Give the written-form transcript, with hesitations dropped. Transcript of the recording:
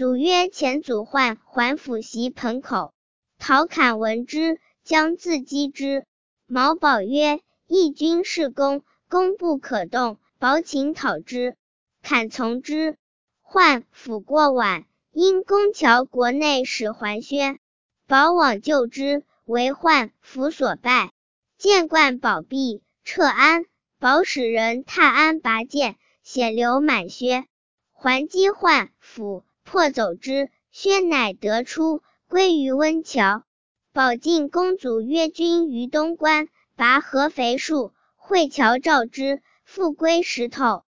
祖曰：前祖患，还府袭盆口。陶侃闻之，将自击之。毛宝曰：义军是攻，攻不可动，保请讨之。侃从之。患府过晚，因攻桥国内使还宣。保往救之，为患府所败。见冠宝璧，撤鞍。保使人踏鞍拔剑，血流满靴。还击患府，破走之，薛乃得出，归于温峤。保进公祖约军于东关，拔合肥树，会桥召之，复归石头。